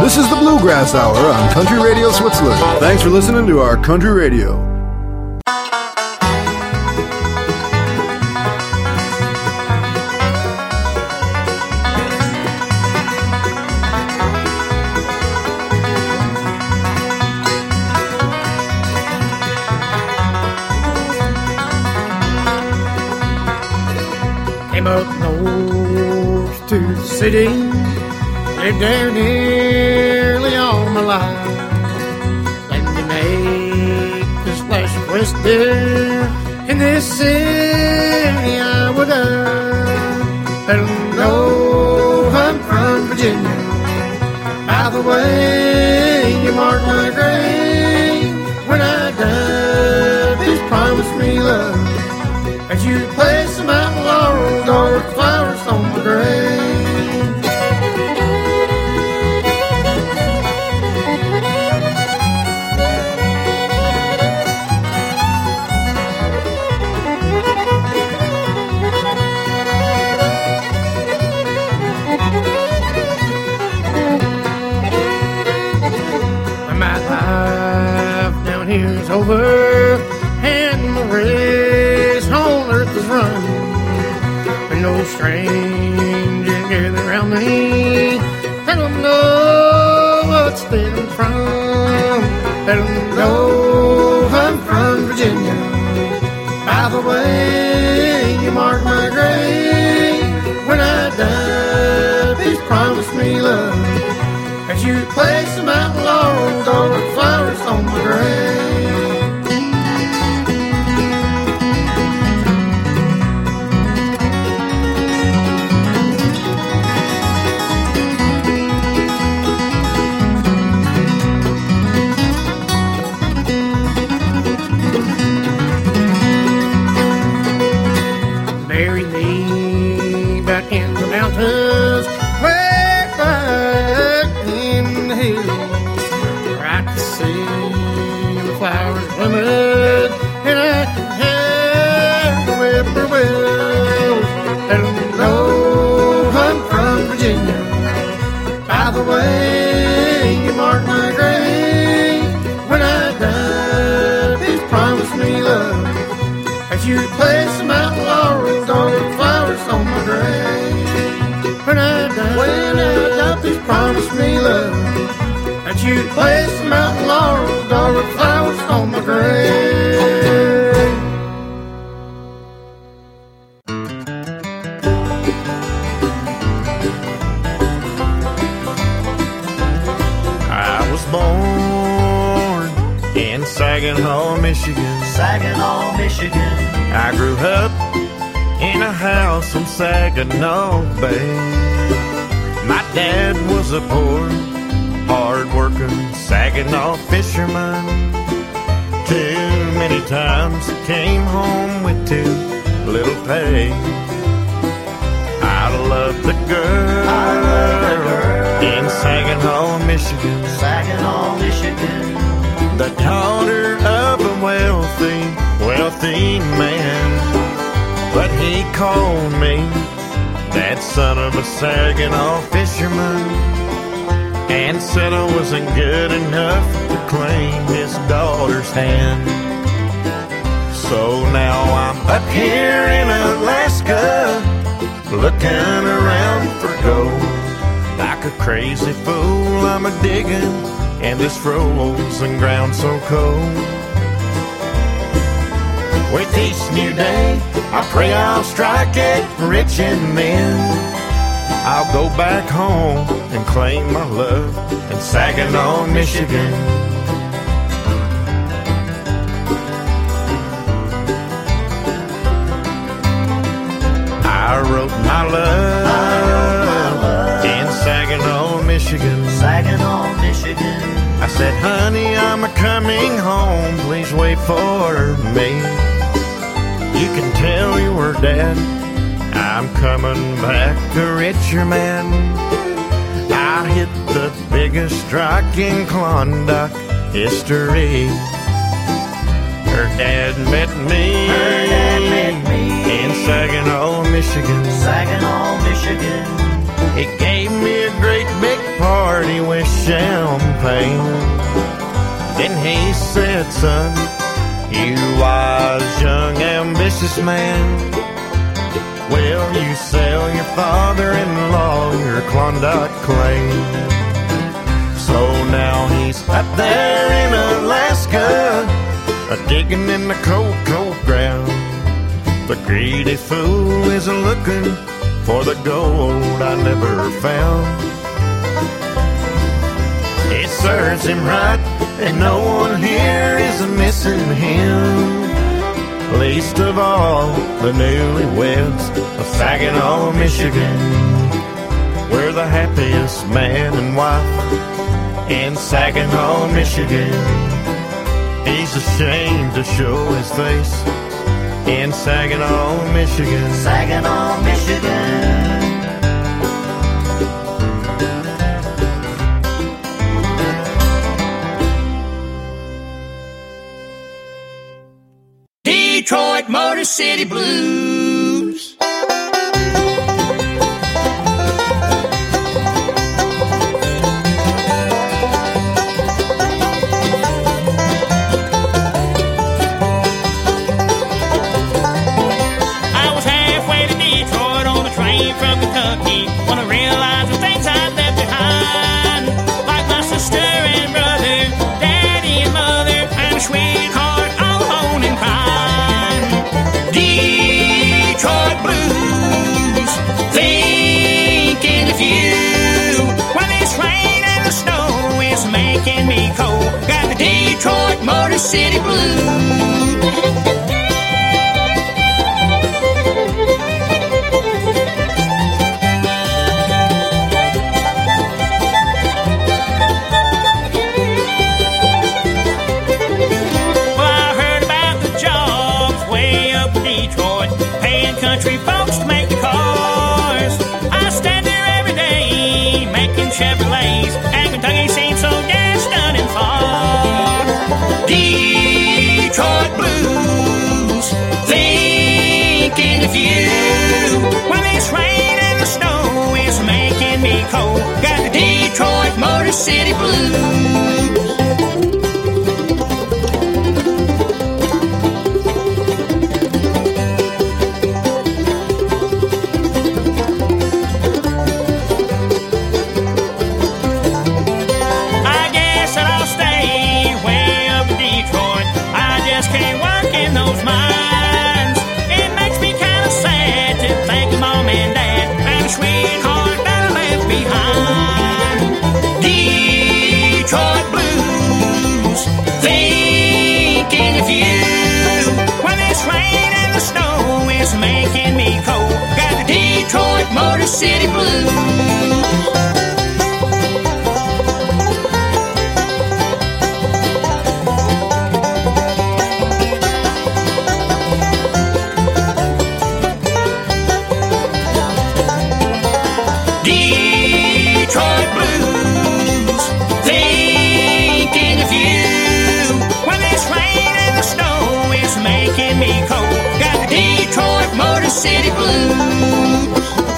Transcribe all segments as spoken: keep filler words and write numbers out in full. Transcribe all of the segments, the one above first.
This is the Bluegrass Hour on Country Radio Switzerland. Thanks for listening to our Country Radio. Came up north to the city, lived there nearly all my life. Let me make this splash west there. In this city I would die. Let 'em know I'm from Virginia. By the way, you mark my grave. When I die, please promise me love, as you place them out laurels or flowers on my grave. When my life down here is over and the race on earth is run, and no stranger gather around me, let 'em know what state I'm from. Let 'em know I'm from Virginia. By the way, you mark my grave. When I die, please promise me love, as you place some out laurels or flowers on my grave. Bury me back in the mountains, way back in the hills, where I can see the flowers blooming and I can hear the whippoorwills. Let 'em know I'm from Virginia. By the way, you mark my grave. When I die, please promise me love, as you place some out laurels or flowers on my grave. When I die, when I die, please promise me love, that you place some out laurels or flowers on my grave. I was born in Saginaw, Michigan. Saginaw, Michigan. I grew up in a house on Saginaw Bay. My dad was a poor, hard-working Saginaw fisherman. Too many times he came home with too little pay. I loved the girl, I love the girl in Saginaw, Michigan. Saginaw, Michigan. The daughter of a wealthy, wealthy man. But he called me that son of a Saginaw fisherman, and said I wasn't good enough to claim his daughter's hand. So now I'm up here in Alaska, looking around for gold. Like a crazy fool, I'm a digging in this frozen ground so cold. With each new day, I pray I'll strike it rich and then I'll go back home and claim my love in Saginaw, Michigan. I wrote my love, I wrote my love in Saginaw, Michigan. Saginaw, Michigan. I said, honey, I'm a coming home, please wait for me. You can tell your dad I'm coming back a richer man. I hit the biggest strike in Klondike history. Her dad met me, Her dad met me in Saginaw, Michigan. Saginaw, Michigan. He gave me a great big party, wished champagne. Then he said, son, you wise, young, ambitious man, will you sell your father-in-law your Klondike claim? So now he's up there in Alaska, a-digging in the cold, cold ground. The greedy fool is a-looking for the gold I never found. It serves him right, and no one here is missing him, least of all the newlyweds of Saginaw, Michigan. We're the happiest man and wife in Saginaw, Michigan. He's ashamed to show his face in Saginaw, Michigan. Saginaw, Michigan. Detroit Motor City Blues. I was halfway to Detroit on the train from Kentucky when I realized the things I'd left behind, like my sister and brother, daddy and mother, and a sweetheart all alone and crying. Detroit blues, thinking of you when this rain and the snow is making me cold. Got the Detroit Motor City Blues. Country folks to make the cars. I stand there every day making Chevrolets, and Kentucky seems so gas done and far. Detroit blues, thinking of you when this rain and the snow is making me cold. Got the Detroit Motor City Blues. Detroit blues, thinking of you when this rain and the snow is making me cold. Got the Detroit Motor City Blues. Detroit blues, thinking of you when this rain and the snow is making me cold. Got the Detroit Motor City Blues.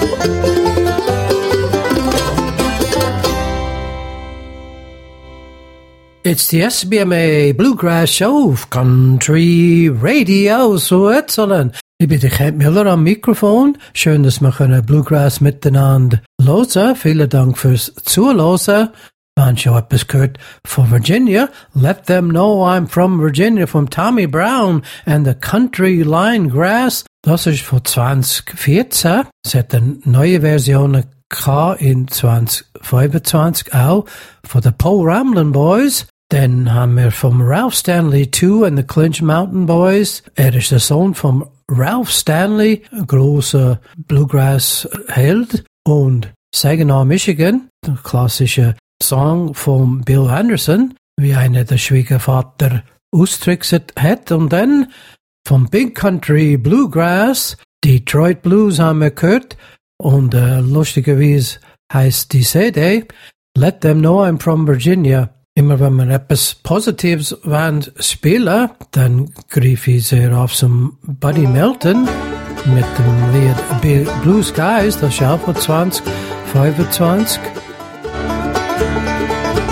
It's the S B M A Bluegrass Show of Country Radio Switzerland. Ich bin der Kent Miller am Mikrofon. Schön, dass wir können Bluegrass miteinander hören. Vielen Dank fürs Zuhören. Wir haben schon etwas gehört von Virginia. Let Them Know I'm From Virginia von Tommy Brown and the Country Line Grass. Das ist von zwanzig vierzehn. Es hat eine neue Version in zwanzig fünfundzwanzig auch von den Paul Ramblin' Boys. Dann haben wir vom Ralph Stanley two and the Clinch Mountain Boys. Er ist der Sohn vom Ralph Stanley, ein grosser Bluegrass-Held. Und Saginaw, Michigan, der klassische Song von Bill Anderson, wie einer der Schwiegervater ausgetrickset hat. Und dann vom Big Country Bluegrass, Detroit Blues haben wir gehört. Und äh, lustigerweise heißt die C D Let Them Know I'm From Virginia. Immer wenn wir etwas Positives wollen spielen, dann greife ich sehr auf zum Buddy Melton mit dem Lied Blue Skies, das ist auch von zwanzig fünfundzwanzig.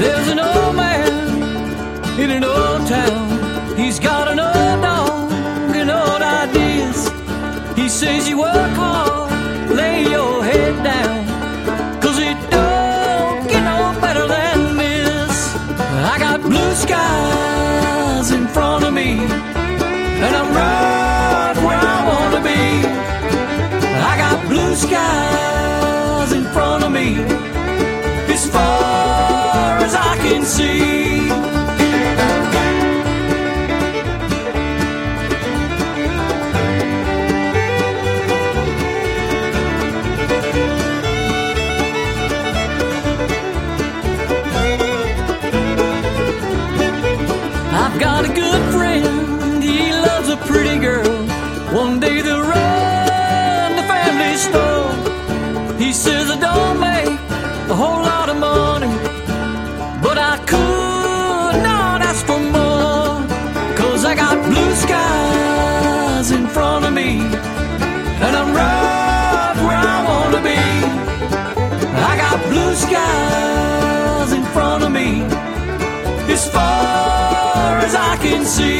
There's an old man in an old town. He's got an old dog and old ideas. He says you work hard, lay your head down, 'cause it don't get no better than this. I got blue skies in front of me, and I'm right where I wanna be. I got blue skies in front of me, as far as I can see. I've got a good friend, he loves a pretty girl. One day they'll run the family store. He says I don't make a whole lot of money, but I could not ask for more, 'cause I got blue skies in front of me, and I'm right where I wanna be. I got blue skies in front of me, as far as I can see.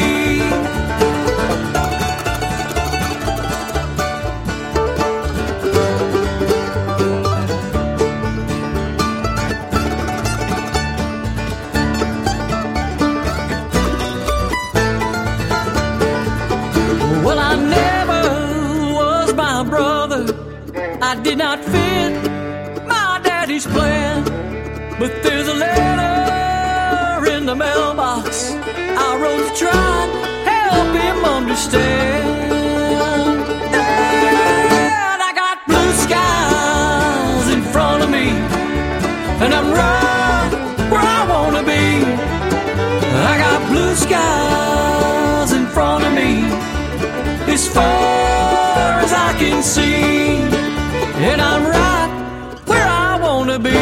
Well, I never was my brother. I did not fit my daddy's plan, but there's a letter in the mailbox I wrote to try and help him understand. And I got blue skies in front of me, and I'm right where I wanna be. I got blue skies in front of me, as far as I can see, and I'm right where I wanna be.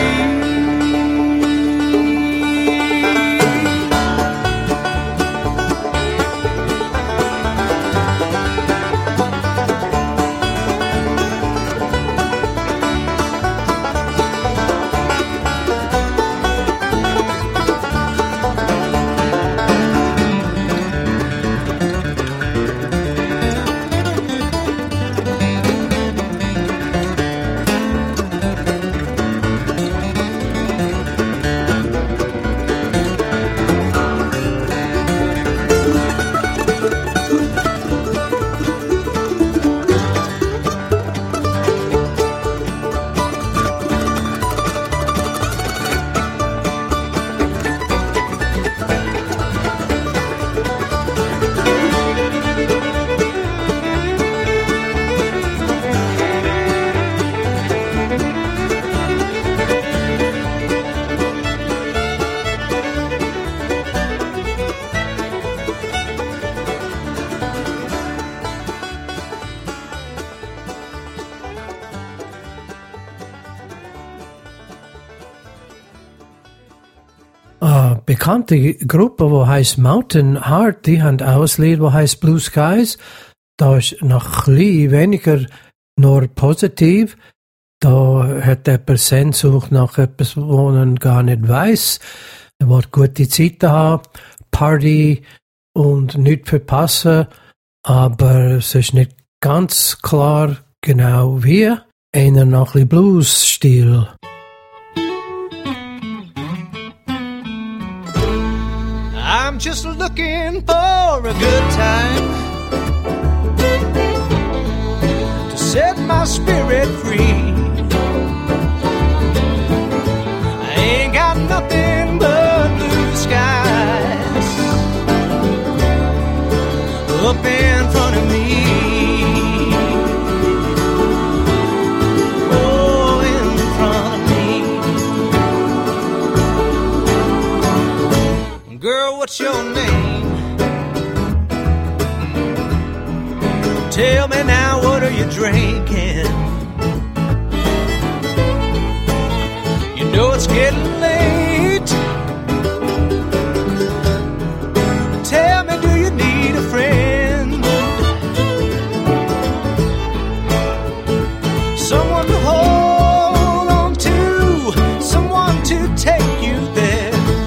Bekannte Gruppe, die heißt Mountain Heart, die haben auch ein Lied, das heißt Blue Skies. Da ist noch ein bisschen weniger nur positiv. Da hat jemand Sehnsucht nach etwas, was man gar nicht weiss. Er will gute Zeiten haben, Party und nichts verpassen, aber es ist nicht ganz klar genau wie. Einer noch ein bisschen Blues-Stil. I'm just looking for a good time to set my spirit free. I ain't got nothing but blue skies up in front of me. Oh, in front of me. Girl, what's your name? Tell me now, what are you drinking? You know it's getting late. Tell me, do you need a friend? Someone to hold on to, someone to take you there.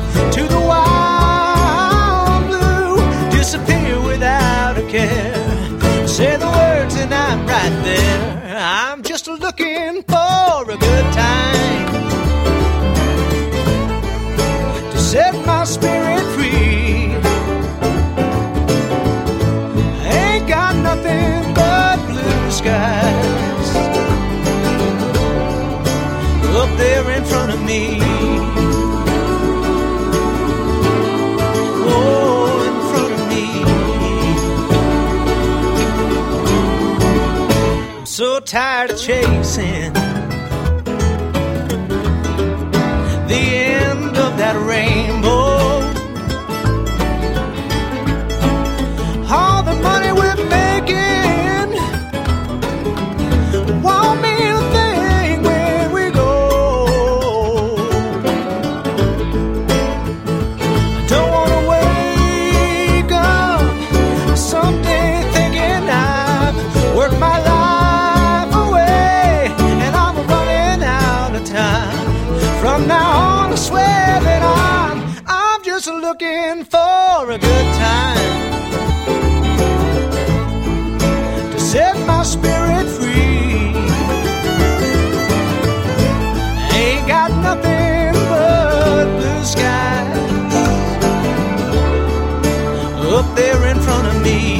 right there. I'm just looking for a good time to set my spirit free. Ain't got nothing but blue skies up there in front of me. Oh, in front of me. I'm so tired of chasing the end of that rainbow. All the money we're making won't mean a thing when we go. I don't want to wake up someday thinking I've worked my life away and I'm running out of time. From now on, I swear that I'm I'm just looking for a good time to set my spirit free. Ain't got nothing but blue skies up there in front of me.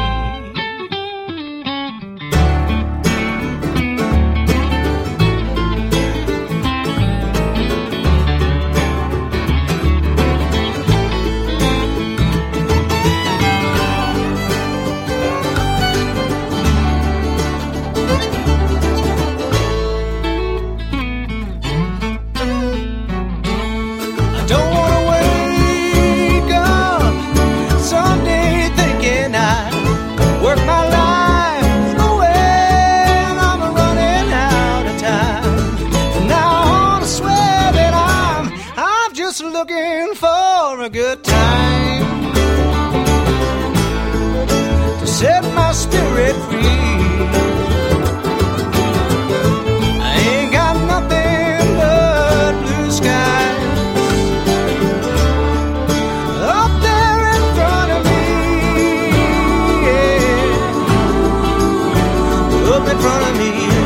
Looking for a good time to set my spirit free. I ain't got nothing but blue skies up there in front of me, yeah. Up in front of me.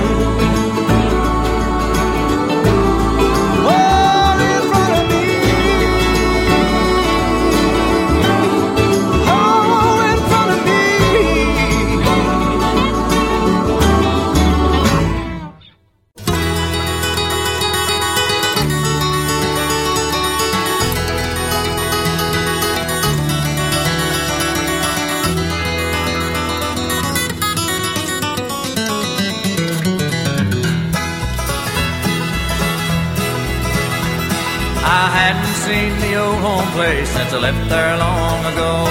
Seen the old home place since I left there long ago.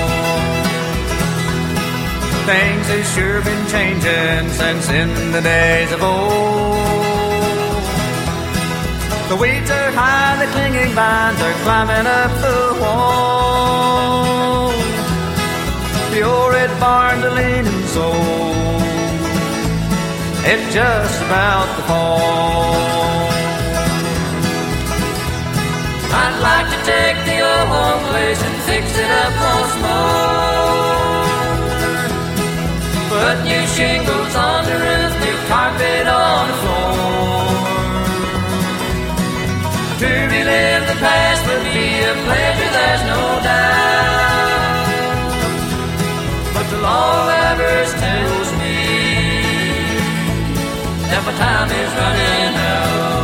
Things have sure been changing since in the days of old. The weeds are high, the clinging vines are climbing up the wall. The old red barn's a leaning so it's just about to fall. I'd like to take the old home place and fix it up once more. Put new shingles on the roof, new carpet on the floor. To relive the past would be a pleasure, there's no doubt. But the law of avarice tells me that my time is running out.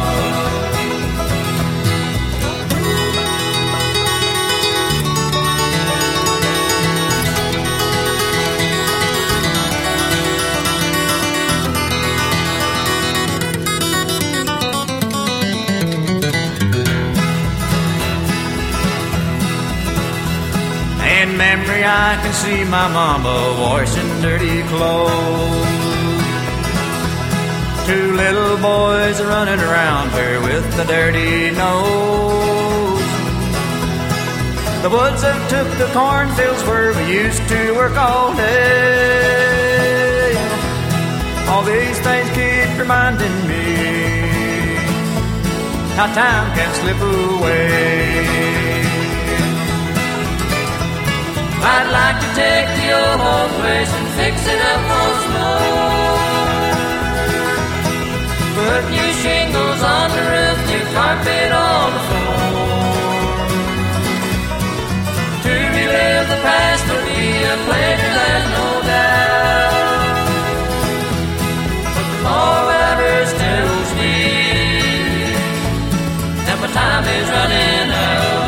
In memory I can see my mama washing dirty clothes. Two little boys are running around her with a dirty nose. The woods have took the cornfields where we used to work all day. All these things keep reminding me how time can slip away. I'd like to take the old home place and fix it up once more. Put new shingles on the roof, new carpet on the floor. To relive the past will be a pleasure, there's no doubt. But the more ever tells me that my time is running out.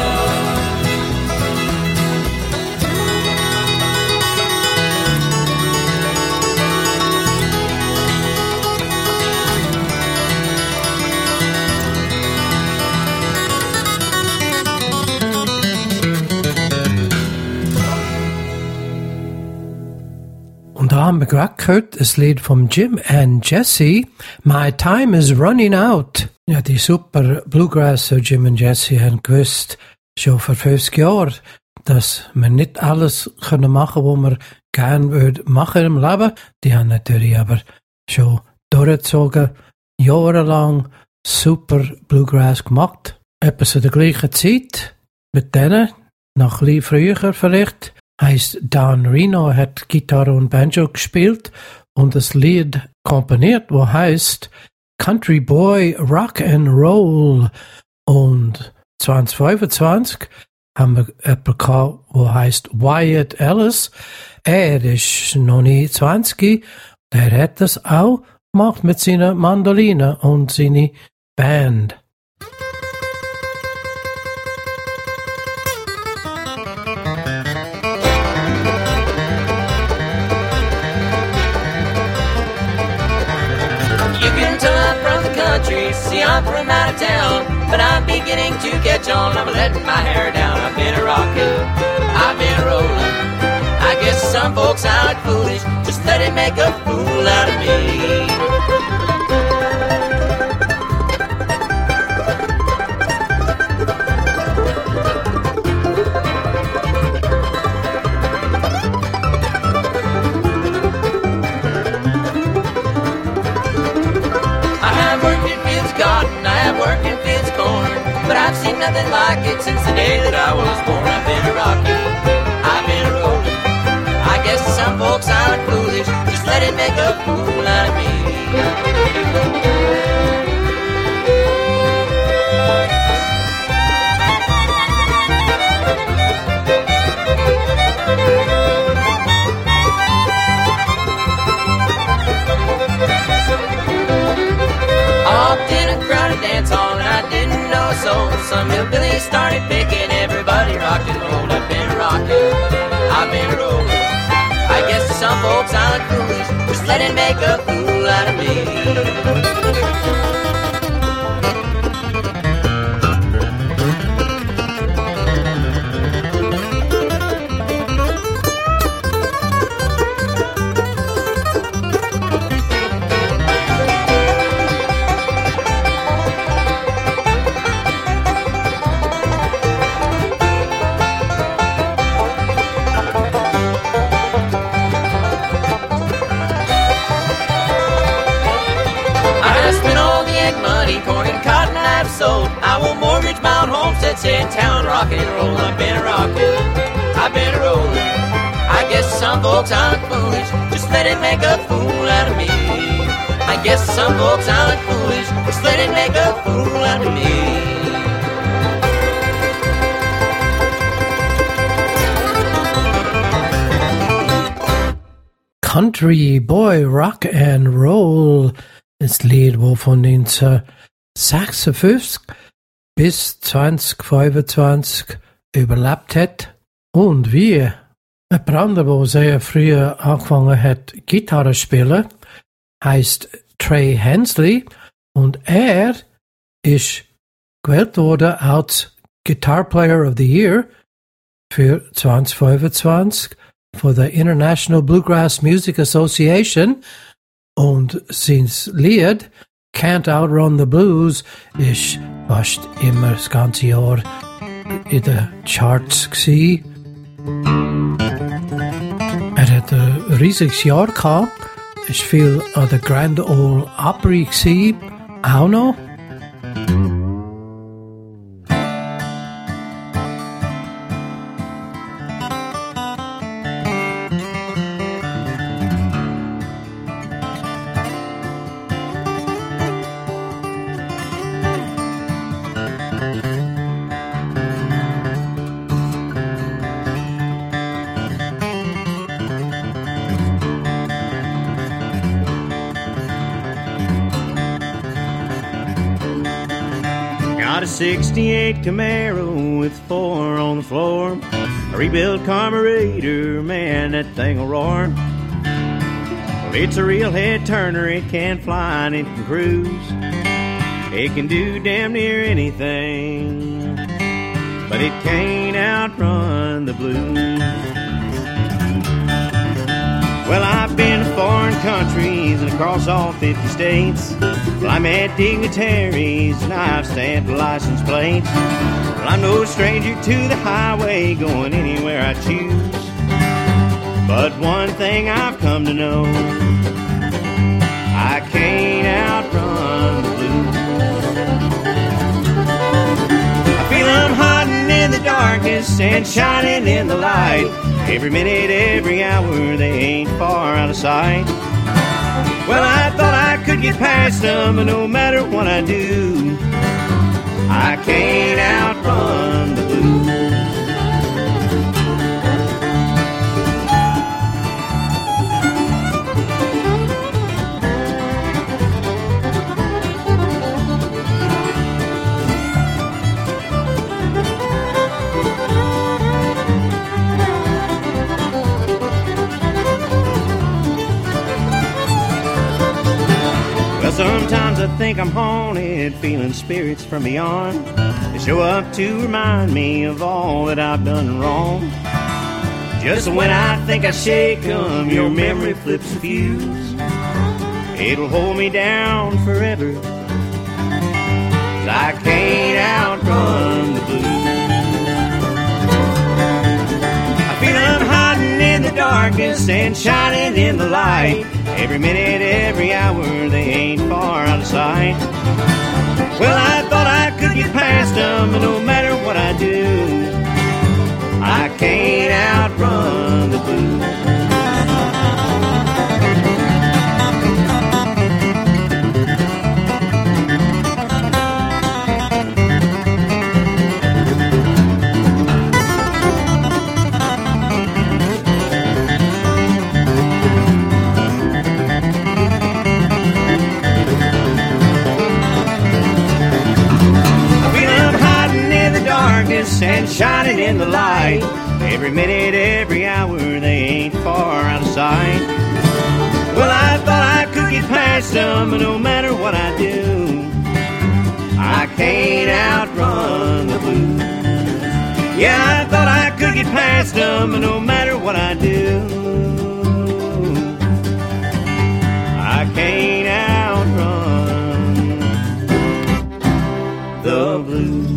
Und da haben wir gerade gehört, das Lied vom Jim and Jesse, My Time is Running Out. Ja, die super Bluegrasser Jim und Jesse haben gewusst, schon vor fünfzig Jahren, dass wir nicht alles können machen, was wir gerne würden machen im Leben. Die haben natürlich aber schon durchgezogen, jahrelang super Bluegrass gemacht. Etwas zu der gleichen Zeit mit denen, noch ein bisschen früher vielleicht, heisst Don Reno, hat Gitarre und Banjo gespielt und das Lied komponiert, wo heißt Country Boy Rock and Roll. Und zwanzig fünfundzwanzig haben wir jemanden gehabt, wo heißt Wyatt Ellis. Er ist noch nie zwanzig, der hat das auch gemacht mit seiner Mandoline und seiner Band. See, I'm from out of town, but I'm beginning to catch on. I'm letting my hair down. I've been a rockin', I've been rollin'. I guess some folks sound foolish, just let it make a fool out of me. But I've seen nothing like it since the day that I was born. I've been a rockin', I've been a rollin'. I guess some folks sound foolish, just let it make a fool out of me. Walked in a crowded dance hall and I didn't know a soul. Some hillbillies started picking, everybody rocked and rolled. I've been rocking, I've been rolling. I guess some folks sound foolish, just let it make a fool out of me. Sold. I will mortgage my own homestead, say in town, rock and roll. I've been rockin', I've been rollin'. I guess some folks aren't foolish, just let it make a fool out of me. I guess some folks aren't foolish, just let it make a fool out of me. Country Boy Rock and Roll, das Lied, wovon neunzehnhundertsechsundfünfzig bis zwanzig fünfundzwanzig überlebt hat. Und wie ein Brander, der sehr früh angefangen hat, Gitarre zu spielen, heißt Trey Hensley und er ist gewählt worden als Guitar Player of the Year für zwanzig fünfundzwanzig von der International Bluegrass Music Association und sein Lied Can't Outrun the Blues ist fast immer das ganze Jahr in den Charts gsi. Er hat ein riesiges Jahr gehabt, ist viel an der Grand Ole Opry gsi, auch noch. Got a sixty-eight Camaro with four on the floor. A rebuilt carburetor, man, that thing'll roar. Well, it's a real head turner, it can fly and it can cruise. It can do damn near anything, but it can't outrun the blues. Well, I've been to foreign countries and across all fifty states. Well, I met dignitaries and I've stamped license plates. Well, I'm no stranger to the highway, going anywhere I choose. But one thing I've come to know, I can't outrun the blues. I feel I'm hiding in the darkness and shining in the light. Every minute, every hour, they ain't far out of sight. Well, I thought I could get past them, but no matter what I do, I can't outrun the blues. Sometimes I think I'm haunted, feeling spirits from beyond. They show up to remind me of all that I've done wrong. Just when I think I shake them, your memory flips a fuse. It'll hold me down forever, 'cause I can't outrun the blues. I feel I'm hiding in the darkness and shining in the light. Every minute, every hour, they ain't far out of sight. Well, I thought I could get past them, but no matter what I do, I can't outrun the blues. And shining in the light. Every minute, every hour, they ain't far out of sight. Well, I thought I could get past them, but no matter what I do, I can't outrun the blues. Yeah, I thought I could get past them, but no matter what I do, I can't outrun the blues.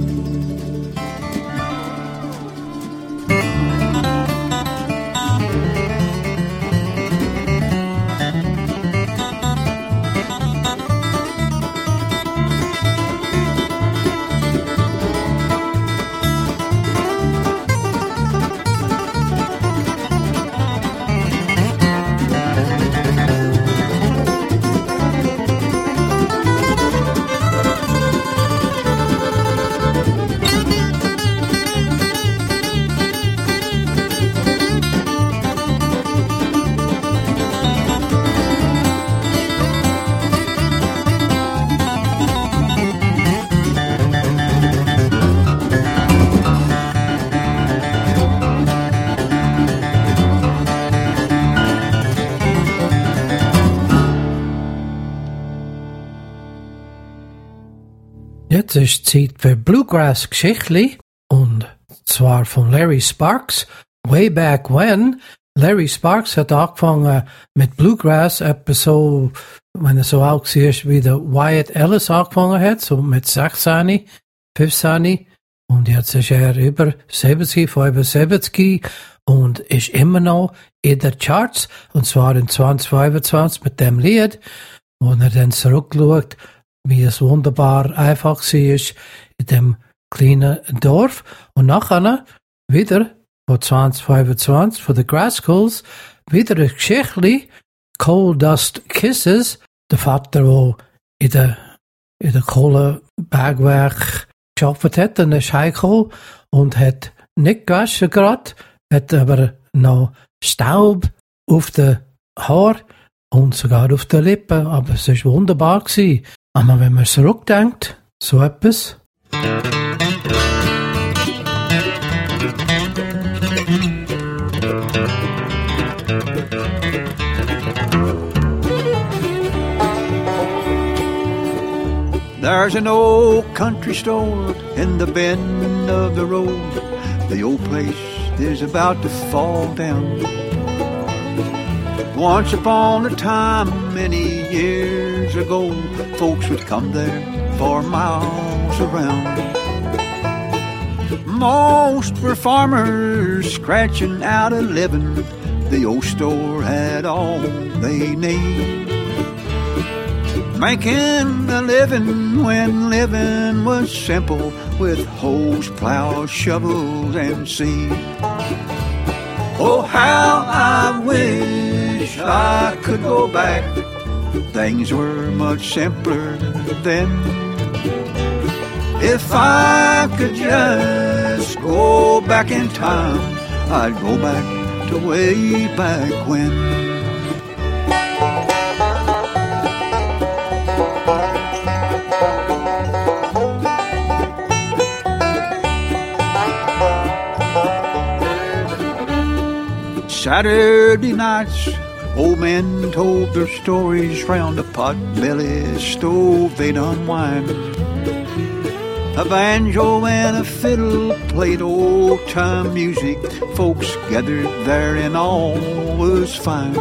Jetzt ist Zeit für Bluegrass-Geschichtli, und zwar von Larry Sparks. Way back when, Larry Sparks hat angefangen mit Bluegrass, etwa so, wenn er so alt war, wie der Wyatt Ellis angefangen hat, so mit sechzehn, fünfzehn. Und jetzt ist er über siebzig, fünfundsiebzig und ist immer noch in den Charts, und zwar in zwanzig fünfundzwanzig mit dem Lied, wo er dann zurückschaut, wie es wunderbar einfach war in dem kleinen Dorf. Und nachher wieder von zwanzig fünfundzwanzig von den Grascals wieder ein Geschichtli, Coal Dust Kisses, der Vater, der in der, in der Kohlebergwerk gearbeitet hat, und ist heimgekommen und hat nicht gewaschen gerade, hat aber noch Staub auf den Haar und sogar auf den Lippen, aber es war wunderbar gewesen. Aber wenn man zurückdenkt, so etwas. There's an old country store in the bend of the road. The old place is about to fall down. Once upon a time, many years ago, folks would come there for miles around. Most were farmers scratching out a living. The old store had all they need. Making a living when living was simple, with hoes, plows, shovels, and seed. Oh, how I wish I could go back. Things were much simpler then. If I could just go back in time, I'd go back to way back when. Saturday nights, old men told their stories round a pot-belly stove they'd unwind. A banjo and a fiddle played old-time music. Folks gathered there and all was fine.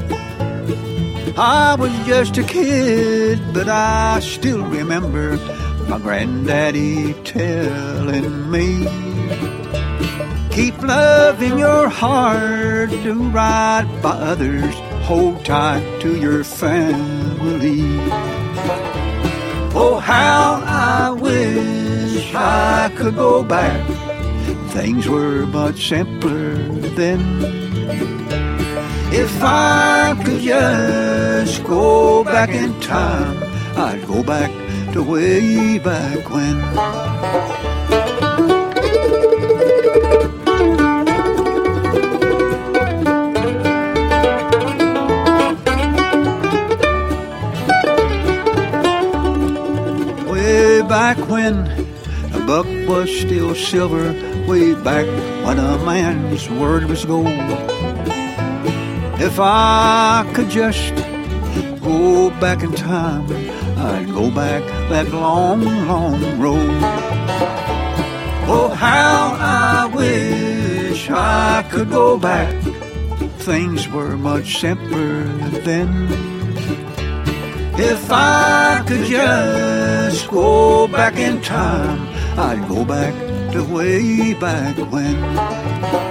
I was just a kid, but I still remember my granddaddy telling me, keep love in your heart, do right by others, hold tight to your family. Oh, how I wish I could go back. Things were much simpler then. If I could just go back in time, I'd go back to way back when. Back when a buck was still silver, way back when a man's word was gold. If I could just go back in time, I'd go back that long, long road. Oh, how I wish I could go back. Things were much simpler then. If I could just go back in time, I'd go back to way back when.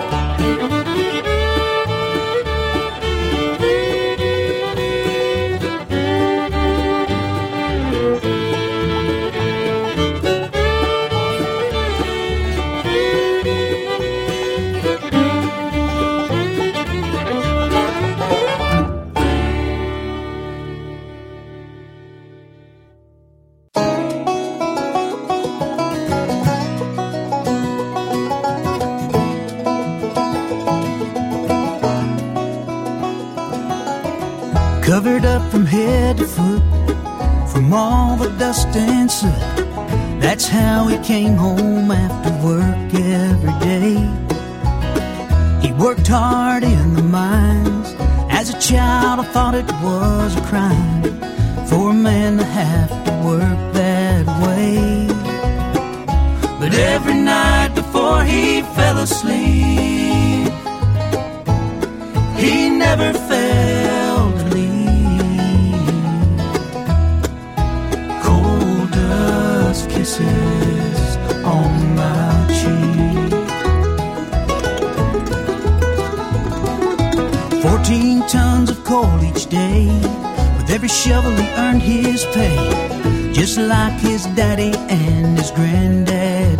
Covered up from head to foot, from all the dust and soot. That's how he came home after work every day. He worked hard in the mines. As a child I thought it was a crime for a man to have to work that way. But every night before he fell asleep, he never failed to leave cold dust kisses on my cheek. Fourteen tons of coal each day. With every shovel he earned his pay, just like his daddy and his granddad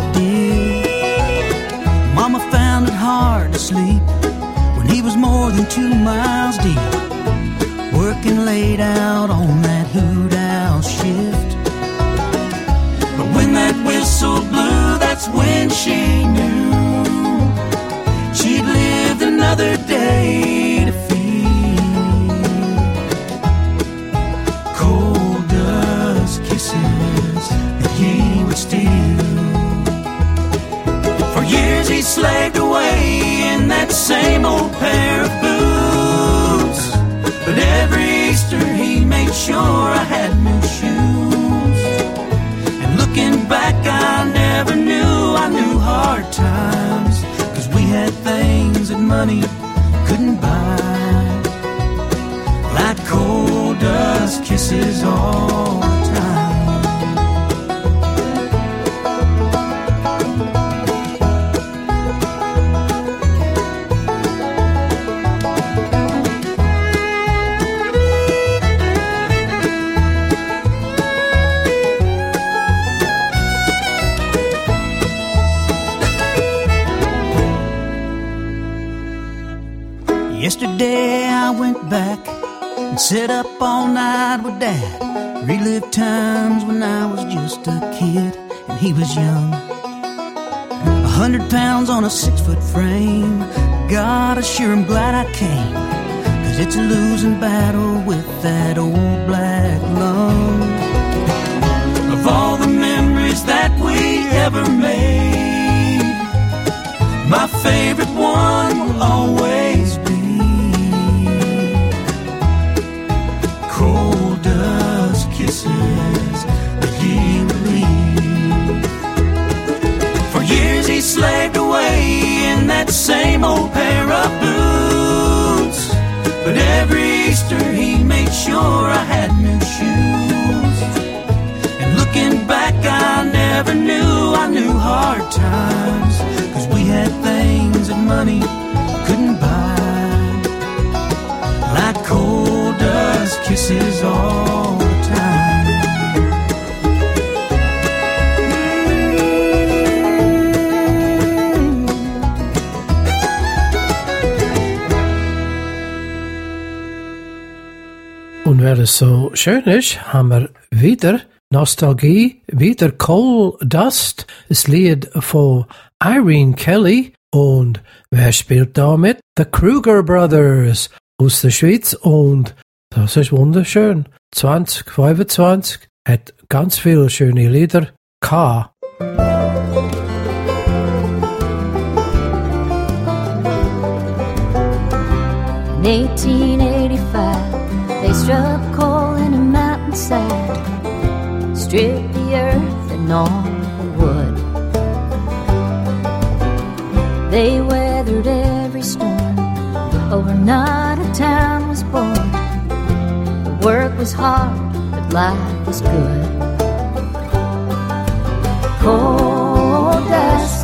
did. Mama found it hard to sleep when he was more than two miles deep, working late out on that hoot owl shift. But when that whistle blew, that's when she knew she'd lived another day to feel cold dust kisses that he would steal. sure I had new shoes. And looking back, I never knew I knew hard times, 'cause we had things that money couldn't buy, like cold dust kisses all the time. Yesterday I went back and sat up all night with Dad, relived times when I was just a kid and he was young. A hundred pounds on a six-foot frame, God, I sure am glad I came, 'cause it's a losing battle with that old black lung. Of all the memories that we ever made, my favorite one will always be cold dust kisses that he would leave. For years he slaved away in that same old pair of boots, but every Easter he made sure I had new shoes. And looking back, I never knew I knew hard times, 'cause we had things that money couldn't buy, like cold dust kisses all the time. Und weil es so schön ist, haben wir wieder Nostalgie, wieder Coal Dust, das Lied von Irene Kelly. Und wer spielt damit? The Kruger Brothers aus der Schweiz. Und das ist wunderschön. zwanzig fünfundzwanzig hat ganz viele schöne Lieder gehabt. In eighteen eighty-five, they struck coal in a mountainside, stripped the earth and all the wood. They weathered every storm, overnight a town was born. The work was hard, but life was good. Coal dust,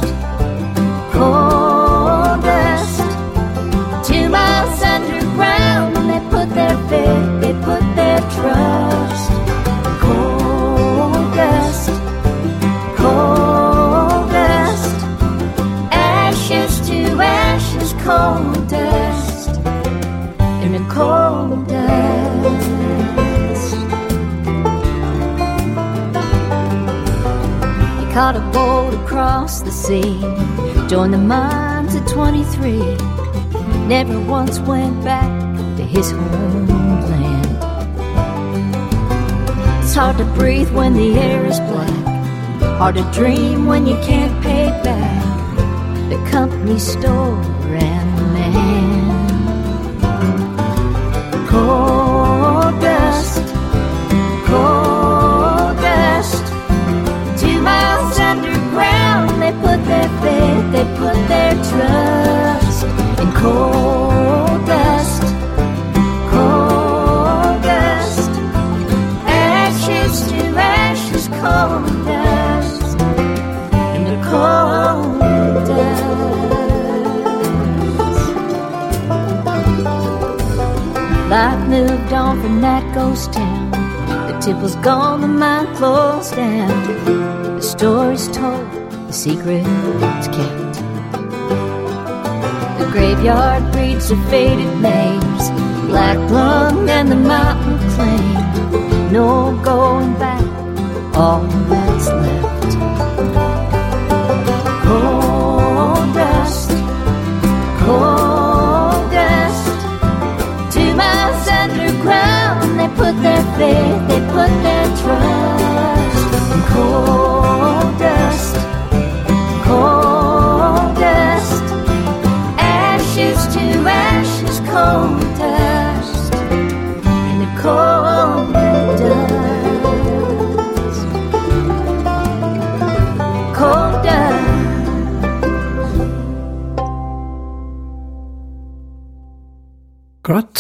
coal dust, two miles underground, they put their faith, they put their trust. Coal dust, coal dust, ashes to ashes, coal dust, in the coal dust. He caught a boat across the sea, joined the mines at twenty-three, never once went back to his homeland. It's hard to breathe when the air is black, hard to dream when you can't pay back the company store and the man. Coal dust, coal dust, two miles underground, they put their faith, they put their trust in coal dust, coal dust, ashes to ashes, coal dust, in the coal dust. Life moved on from that ghost town, the tip was gone, the mine closed down, the story's told, the secret's kept. The graveyard breeds of faded names, black lung and the mountain claim, no going back, all that's left. Coal dust, coal dust, two miles underground, they put their faith, they put their trust in coal dust, coal dust, ashes to ashes, coal dust, in the coal dust.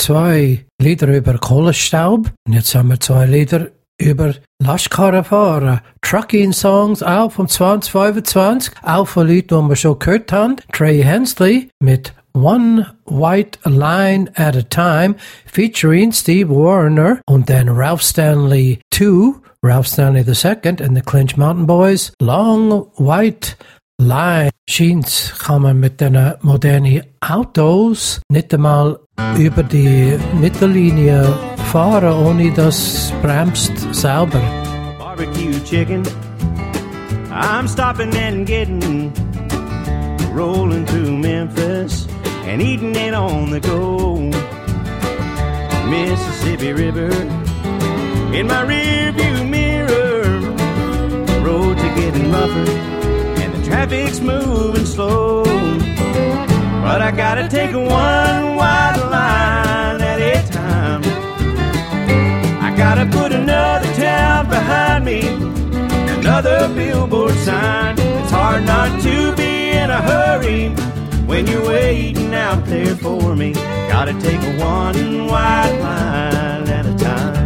zwei Lieder über Kohlenstaub und jetzt haben wir zwei Lieder über Lastkarrenfahrer. Trucking-Songs auch vom zwanzig fünfundzwanzig, auch von Leuten, die wir schon gehört haben. Trey Hensley mit One White Line at a Time featuring Steve Wariner und dann Ralph Stanley two, Ralph Stanley the Second and the Clinch Mountain Boys, Long White Line. Scheint kann man mit den modernen Autos nicht einmal über die Mittellinie fahren, ohne dass bremst selber. Barbecue chicken, I'm stopping and getting, rolling through Memphis and eating it on the go. Mississippi River in my rearview mirror, the roads are getting rougher and the traffic's moving slow. But I gotta take one wide line at a time. I gotta put another town behind me, another billboard sign. It's hard not to be in a hurry when you're waiting out there for me. Gotta take one wide line at a time.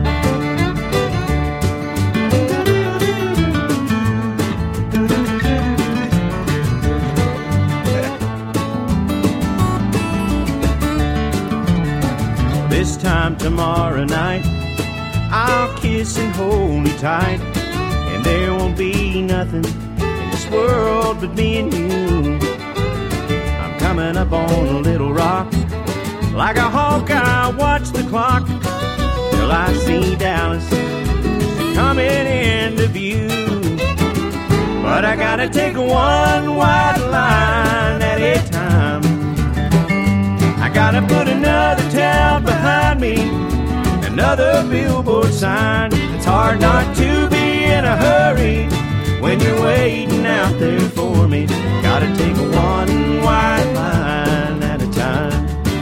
This time tomorrow night, I'll kiss and hold you tight, and there won't be nothing in this world but me and you. I'm coming up on a little rock, like a hawk I watch the clock, till I see Dallas coming into view. But I gotta take one wide line at a time. I gotta put another town behind me, another billboard sign. It's hard not to be in a hurry when you're waiting out there for me. Gotta take one wide line at a time.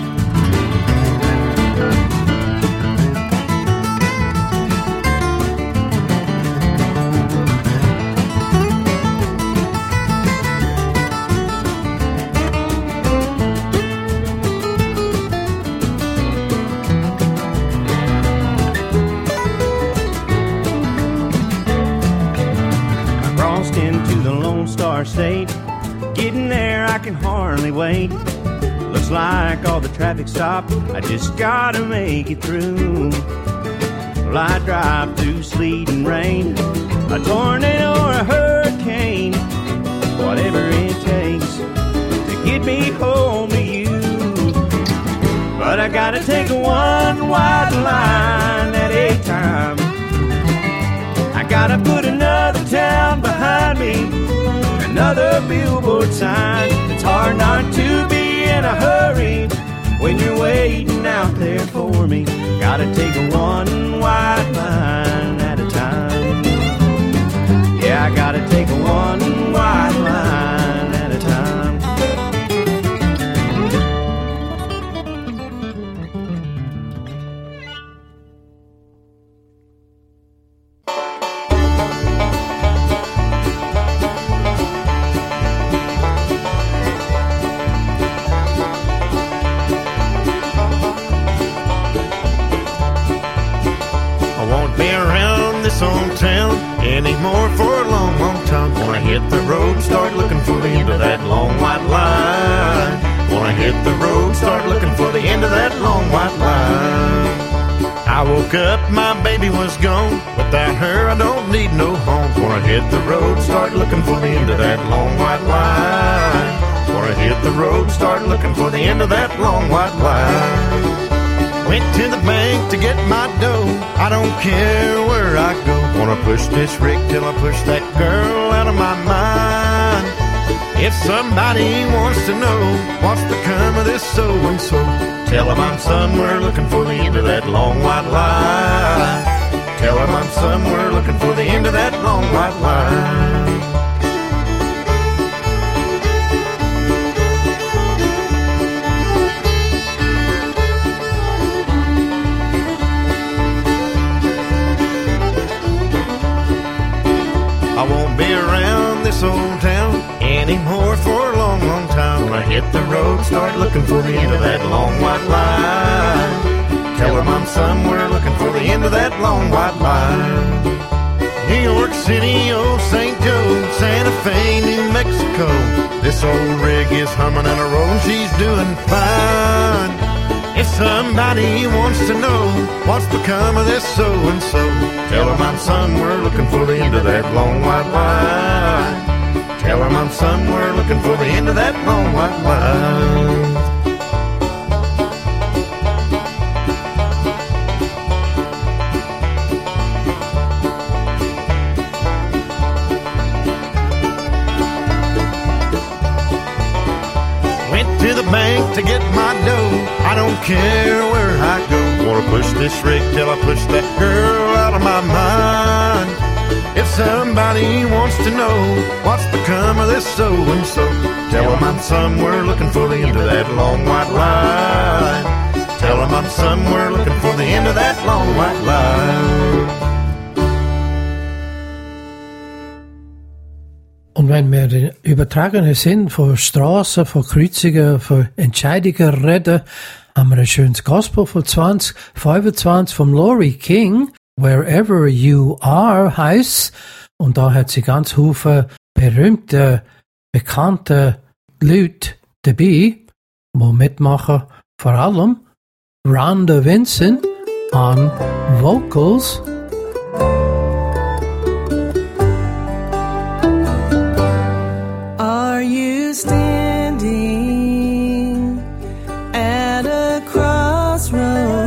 Into the Lone Star State, getting there I can hardly wait. Looks like all the traffic stopped, I just gotta make it through. Well, I drive through sleet and rain, a tornado or a hurricane, whatever it takes to get me home to you. But I gotta take one wide line at a time. I gotta put another town behind me, another billboard sign. It's hard not to be in a hurry when you're waiting out there for me. Gotta take one wide line at a time. Yeah, I gotta take one wide line at a time. On town anymore for a long, long time. Wanna hit the road, start looking for the end of that long white line. Wanna hit the road, start looking for the end of that long white line. I woke up, my baby was gone. Without her, I don't need no home. Wanna hit the road, start looking for the end of that long white line. Wanna hit the road, start looking for the end of that long white line. Went to the bank to get my dough, I don't care where I go. Wanna push this rig till I push that girl out of my mind. If somebody wants to know what's become of this so-and-so, tell them I'm somewhere looking for the end of that long white line. Tell them I'm somewhere looking for the end of that long white line. I won't be around this old town anymore for a long, long time. When I hit the road, start looking for the end of that long white line. Tell them I'm somewhere looking for the end of that long white line. New York City, old Saint Joe, Santa Fe, New Mexico. This old rig is humming and a rolling, she's doing fine. If somebody wants to know what's become of this so-and-so, tell them I'm somewhere looking for the end of that long white line. Tell them I'm somewhere looking for the end of that long white line. To the bank to get my dough, I don't care where I go. Wanna push this rig till I push that girl out of my mind. If somebody wants to know what's become of this so-and-so, tell them I'm somewhere looking for the end of that long white line. Tell them I'm somewhere looking for the end of that long white line. Und wenn wir den übertragenen Sinn von Straßen, von Kreuzungen, von Entscheidungen reden, haben wir ein schönes Gospel von zwanzig fünfundzwanzig vom Laurie King, Wherever You Are heisst. Und da hat sie ganz viele berühmte, bekannte Leute dabei, die mitmachen. Vor allem Rhonda Vincent an Vocals. Are you standing at a crossroad,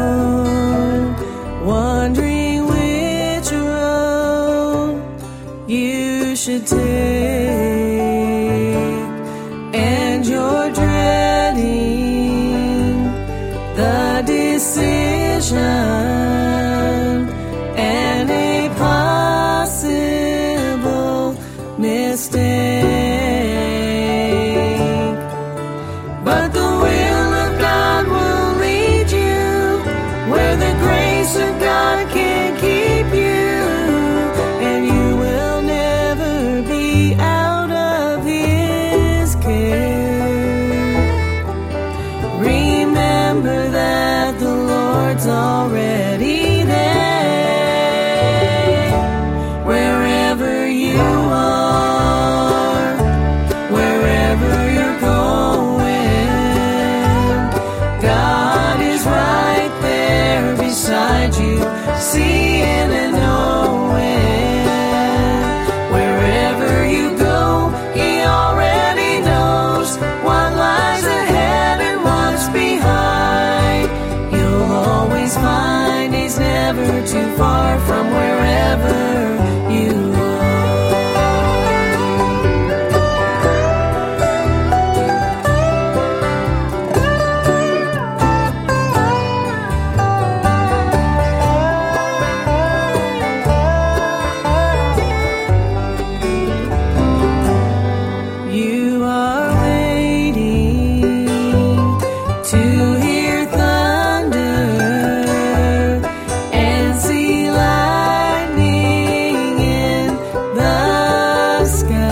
wondering which road you should take, and you're dreading the decision and a possible mistake? But the will of God will lead you where the grace of God can keep you, and you will never be out of His care. Remember that the Lord's already there. Wherever you are, wherever you're going, God is right there beside you, seeing and knowing. Wherever you go, He already knows what lies ahead and what's behind. You'll always find He's never too far from wherever you are. You are waiting to hear thunder and see lightning in the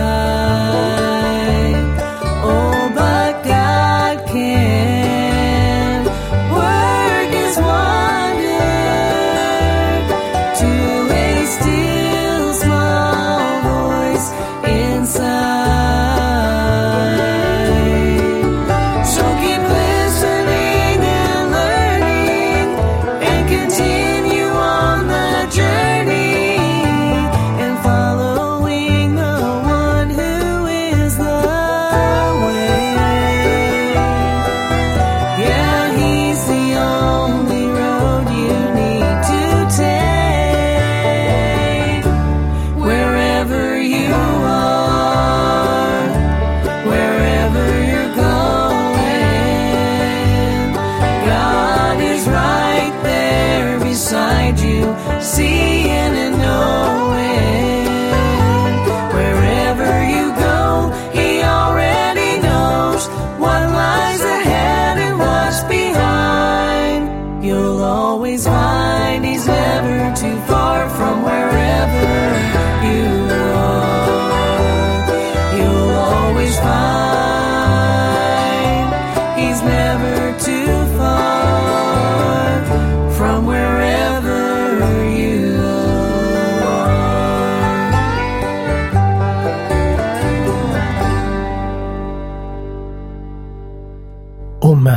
sky. Oh, but God can work His wonder to a still small voice inside. So keep listening and learning and continue on the journey and following the one who is the way. Yeah, He's the only road you need to take. Wherever you are, wherever you're going, God is right there beside you, seeing and knowing. Wherever you go, He already knows what lies ahead and what's behind. You'll always find He's never too far from wherever you are. You'll always find He's never too far from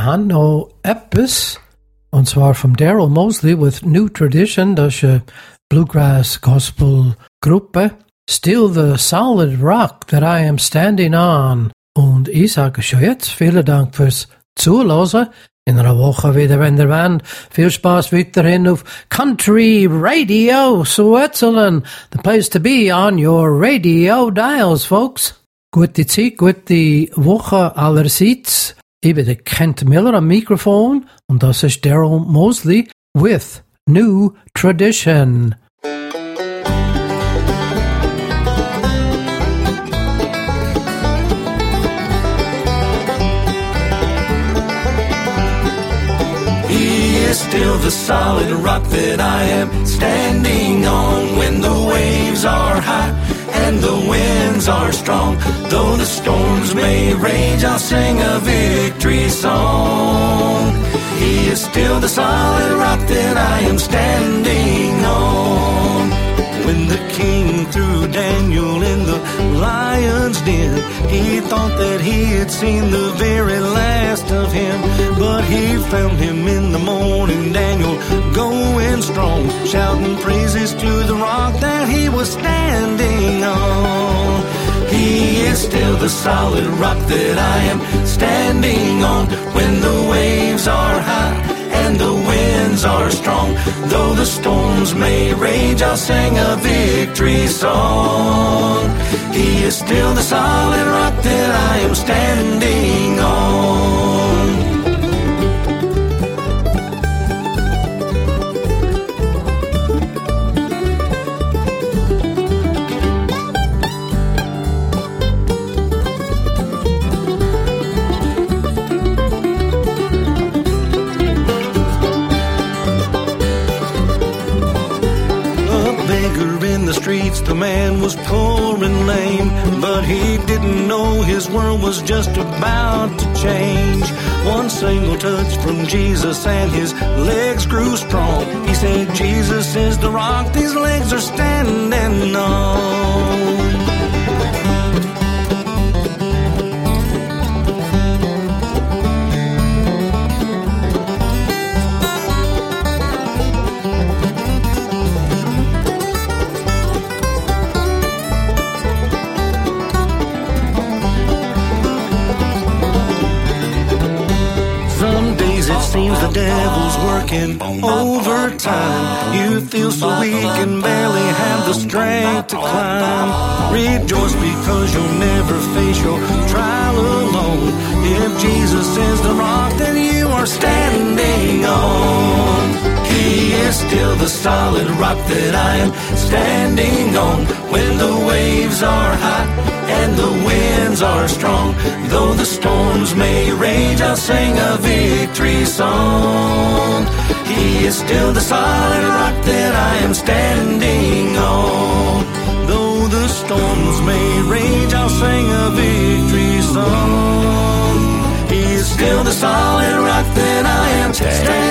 haben noch etwas, und zwar von Daryl Mosley with New Tradition, das ist eine Bluegrass Gospel Gruppe. Still the solid rock that I am standing on. Und ich sage schon jetzt, vielen Dank fürs Zuhören. In einer Woche wieder, wenn ihr wollt. Viel Spaß weiterhin auf Country Radio Switzerland. The place to be on your radio dials, folks. Gute Zeit, gute Woche allerseits. Ich bin der Kent Miller am Mikrofon und das ist Daryl Mosley with New Tradition. Still the solid rock that I am standing on when the waves are high and the winds are strong. Though the storms may rage, I'll sing a victory song. He is still the solid rock that I am standing on. When the king threw Daniel in the lion's den, he thought that he had seen the very last of him. But he found him in the morning, Daniel, going strong, shouting praises to the rock that he was standing on. He is still the solid rock that I am standing on. When the waves are high and the winds are strong, though the storms may rage, I'll sing a victory song. He is still the solid rock that I am standing on. Streets, the man was poor and lame, but he didn't know his world was just about to change. One single touch from Jesus and his legs grew strong. He said, Jesus is the rock these legs are standing on. Seems the devil's working overtime. You feel so weak and barely have the strength to climb. Rejoice because you'll never face your trial alone. If Jesus is the rock that you are standing on, He is still the solid rock that I am standing on. When the waves are high and the winds are strong, though the storms may rage, I'll sing a victory song. He is still the solid rock that I am standing on. Though the storms may rage, I'll sing a victory song. He is still the solid rock that I am standing on.